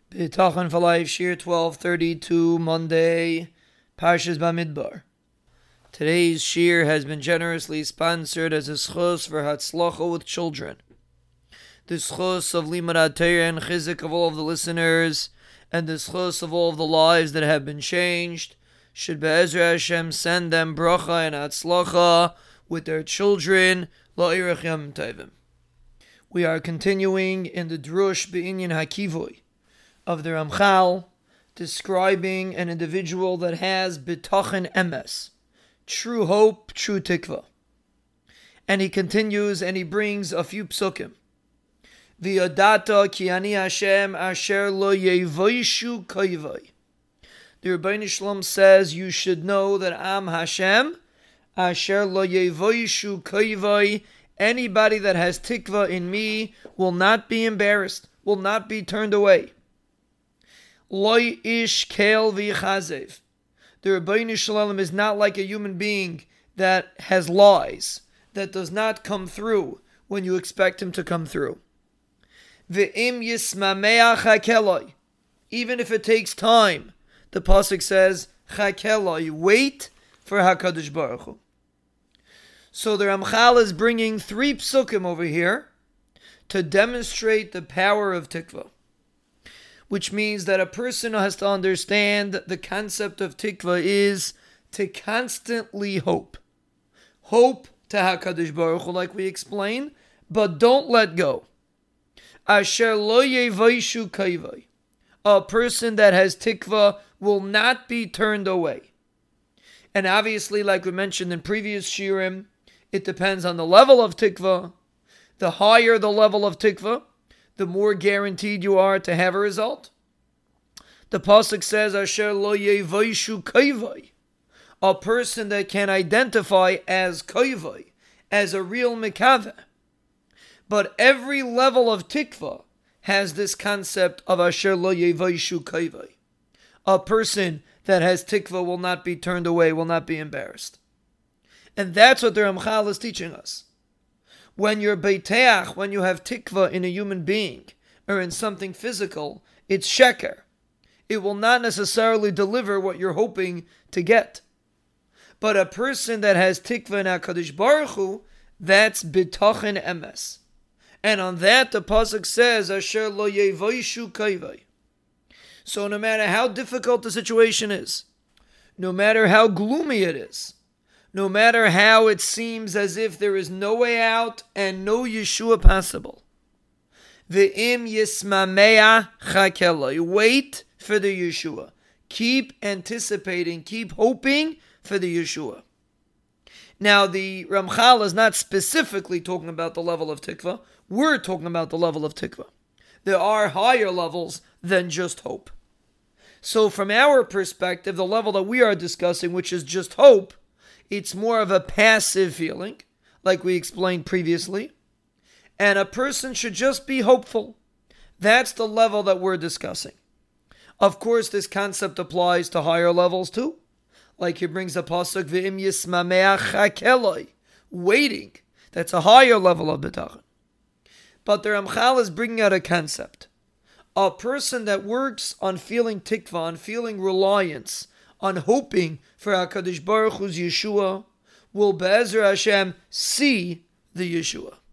B'tachon for Life, Shir 1232, Monday, Parshas Bamidbar. Today's Shir has been generously sponsored as a schos for Hatzlacha with children. The schos of Limud Torah and Chizik of all of the listeners, and the schos of all of the lives that have been changed, should Be'ezra Hashem send them bracha and Hatzlacha with their children, La'irach Yom Tovim. We are continuing in the Drush Be'inyan HaKivoy of the Ramchal, describing an individual that has bitachon emes, true hope, true tikva. And he continues and he brings a few psukim. V'yadata ki ani Hashem asher lo yevoishu koivai. The Rebbeinu Shalom says you should know that I'm Hashem asher lo yevoishu koivai. Anybody that has tikva in me will not be embarrassed, will not be turned away. Loi ish kel v'chazev. The Rebbeinu Shalom is not like a human being that has lies, that does not come through when you expect him to come through. V'im yismameach hakeloi. Even if it takes time, the pasuk says, hakeloi, wait for HaKadosh Baruch Hu. So the Ramchal is bringing three psukim over here to demonstrate the power of tikva, which means that a person has to understand the concept of tikva is to constantly hope. Hope to HaKadosh Baruch Hu, like we explained, but don't let go. Asher lo yevaishu kaivai. A person that has tikva will not be turned away. And obviously, like we mentioned in previous shirim, it depends on the level of tikva. The higher the level of tikva, the more guaranteed you are to have a result. The pasuk says, Asher lo yevaishu kaivai. A person that can identify as kaivai, as a real mikaveh. But every level of tikva has this concept of Asher lo yevaishu kaivai. A person that has tikva will not be turned away, will not be embarrassed. And that's what the Ramchal is teaching us. When you're beiteach, when you have tikva in a human being, or in something physical, it's sheker. It will not necessarily deliver what you're hoping to get. But a person that has tikva in HaKadosh Baruch Hu, that's bitachon emes. And on that the pasuk says, Asher lo yevaishu kaivai. So no matter how difficult the situation is, no matter how gloomy it is, no matter how it seems as if there is no way out and no Yeshua possible, V'im yismamea chakeloi. Wait for the Yeshua. Keep anticipating, keep hoping for the Yeshua. Now, the Ramchal is not specifically talking about the level of tikva. We're talking about the level of tikva. There are higher levels than just hope. So from our perspective, the level that we are discussing, which is just hope, it's more of a passive feeling, like we explained previously. And a person should just be hopeful. That's the level that we're discussing. Of course, this concept applies to higher levels too. Like he brings a pasuk, V'im yismameach hakeloi. Waiting. That's a higher level of bitachon. But the Ramchal is bringing out a concept. A person that works on feeling tikva, on feeling reliance, on hoping for HaKadosh Baruch Hu's Yeshua, will Be'ezra Hashem see the Yeshua.